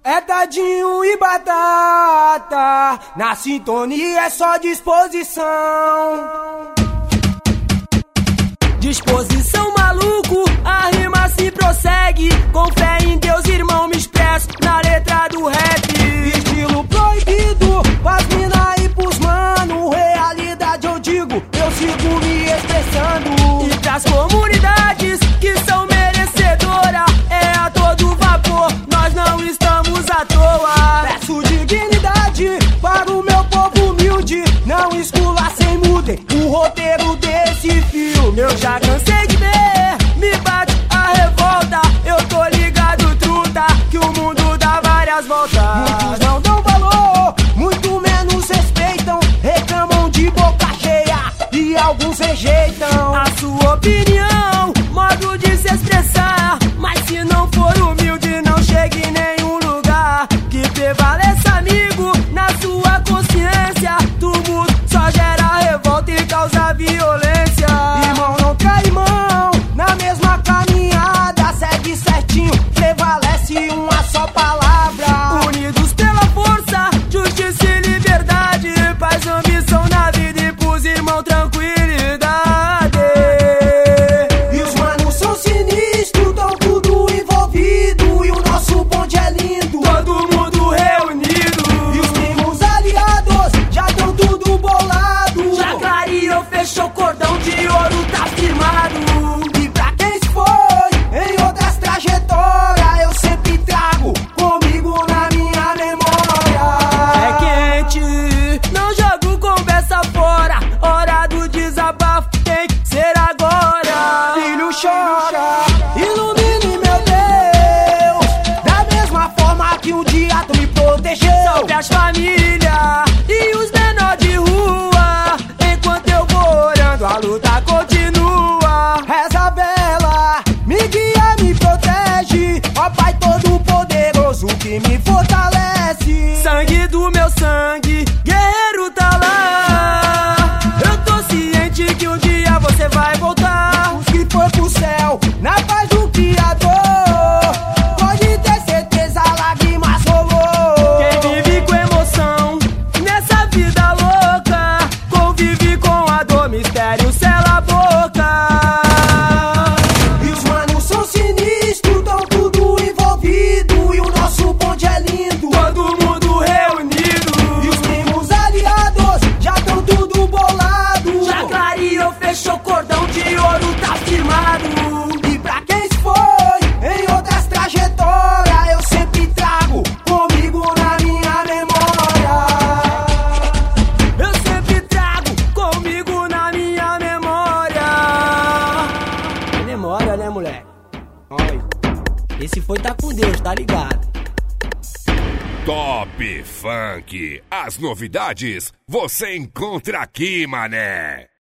É dadinho e batata, na sintonia é só disposição. Disposição maluco, a rima se prossegue. Com fé em Deus, irmão, me expresso na letra do rap. Estilo proibido, pras mina e pros mano. Realidade eu digo, eu sigo me expressando. E pras comunidades que são merecedoras, é a todo vapor, nós não estamos à toa. Peço dignidade para o meu povo humilde, não esculacem, mudem o roteiro desse filme. Eu já cansei de ver, me bate a revolta. Eu tô ligado, truta, que o mundo dá várias voltas. Muitos não dão valor, muito menos respeitam, reclamam de boca cheia e alguns rejeitam a sua opinião, modo de se expressar. Mas se não for humilde, não chegue em nenhum lugar. Que prevaleça, amigo, na sua consciência. Tumulto só gera revolta e causa violência. Irmão, não trai mão, na mesma caminhada, segue certinho, prevalece uma só palavra. Unidos pela força, justiça e liberdade, paz, ambição na vida e pros irmãos tranquilidade. E os manos são sinistros, tão tudo envolvido, e o nosso bonde é lindo, todo mundo reunido. E os primos aliados já tão tudo bolado, já clareou, fechou cordão de ouro, tá firmado. E pra quem se foi em outras trajetórias, eu sempre trago comigo na minha memória. É quente, não jogo conversa fora, hora do desabafo tem que ser agora. Filho chora, ilumine meu Deus, da mesma forma que um dia tu me protegeu. Salve as famílias e os menores de rua, enquanto eu vou orando a luta continua. Reza a vela, me guia, me protege, ó Pai todo poderoso que me fortalece. Sangue do meu sangue, guerreiro tá lá. Eu tô ciente que um dia você vai voltar. Os que foi pro céu, na paz do Criador, pode ter certeza, lágrimas rolou. Quem vive com emoção nessa vida louca, convive com a dor, mistério cela a boca. E os manos são sinistros, tão tudo envolvido, e o nosso bonde é lindo, todo mundo reunido. E os primos aliados já tão tudo bolado, já clareou, fechou cordão de ouro, tá firmado. E pra quem se foi em outras trajetórias, eu sempre trago comigo na minha memória. Eu sempre trago comigo na minha memória. Memória, né, moleque? Olha, esse foi tá com Deus, tá ligado? Top Funk. As novidades você encontra aqui, mané.